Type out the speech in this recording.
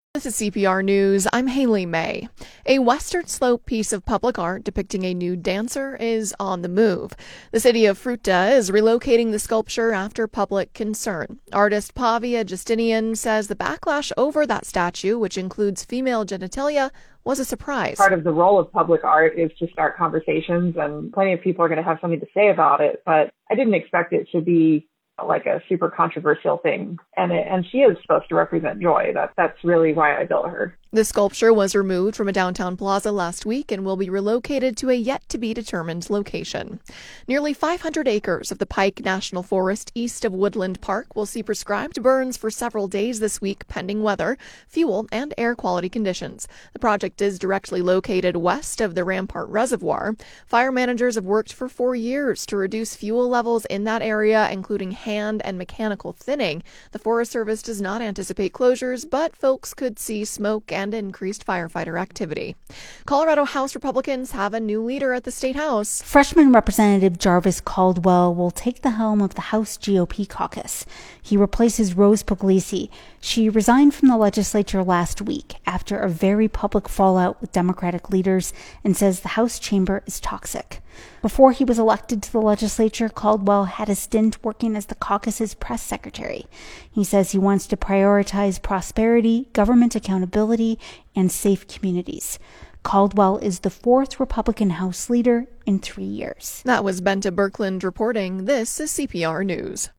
This is CPR News. I'm Haley May. A Western Slope piece of public art depicting a nude dancer is on the move. The city of Fruita is relocating the sculpture after public concern. Artist Pavia Justinian says the backlash over that statue, which includes female genitalia, was a surprise. Part of the role of public art is to start conversations, and plenty of people are going to have something to say about it, but I didn't expect it to be like a super controversial thing. And she is supposed to represent joy. That's really why I built her. The sculpture was removed from a downtown plaza last week and will be relocated to a yet-to-be-determined location. Nearly 500 acres of the Pike National Forest east of Woodland Park will see prescribed burns for several days this week pending weather, fuel, and air quality conditions. The project is directly located west of the Rampart Reservoir. Fire managers have worked for 4 years to reduce fuel levels in that area, including hand and mechanical thinning. The Forest Service does not anticipate closures, but folks could see smoke and increased firefighter activity. Colorado House Republicans have a new leader at the State House. Freshman Representative Jarvis Caldwell will take the helm of the House GOP caucus. He replaces Rose Puglisi. She resigned from the legislature last week after a very public fallout with Democratic leaders and says the House chamber is toxic. Before he was elected to the legislature, Caldwell had a stint working as the caucus's press secretary. He says he wants to prioritize prosperity, government accountability, and safe communities. Caldwell is the fourth Republican House leader in 3 years. That was Benta Birkeland reporting. This is CPR News.